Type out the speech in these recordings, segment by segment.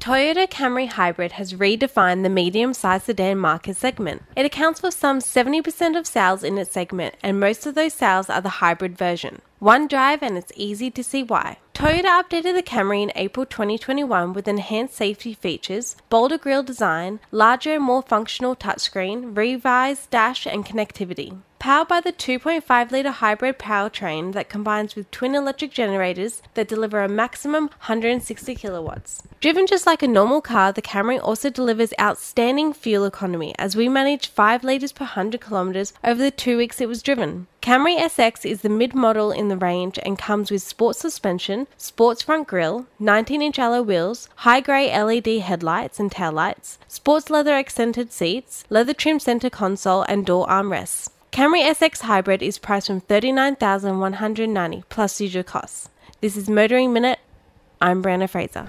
Toyota Camry Hybrid has redefined the medium-sized sedan market segment. It accounts for some 70% of sales in its segment, and most of those sales are the hybrid version. One drive, and it's easy to see why. Toyota updated the Camry in April 2021 with enhanced safety features, bolder grille design, larger and more functional touchscreen, revised dash and connectivity. Powered by the 2.5-litre hybrid powertrain that combines with twin electric generators that deliver a maximum 160 kilowatts. Driven just like a normal car, the Camry also delivers outstanding fuel economy as we managed 5 litres per 100 kilometres over the 2 weeks it was driven. Camry SX is the mid-model in the range and comes with sports suspension, sports front grille, 19-inch alloy wheels, high-grey LED headlights and taillights, sports leather accented seats, leather trim centre console and door armrests. Camry SX Hybrid is priced from $39,190 plus usual costs. This is Motoring Minute. I'm Brianna Fraser.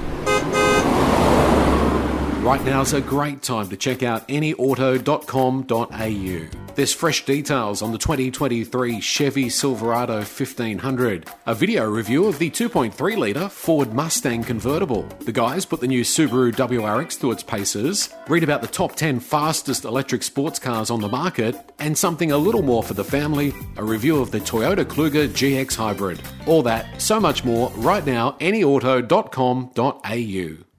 Right now's a great time to check out anyauto.com.au. There's fresh details on the 2023 Chevy Silverado 1500, a video review of the 2.3-litre Ford Mustang convertible. The guys put the new Subaru WRX through its paces, read about the top 10 fastest electric sports cars on the market, and something a little more for the family, a review of the Toyota Kluger GX Hybrid. All that, so much more, right now, anyauto.com.au.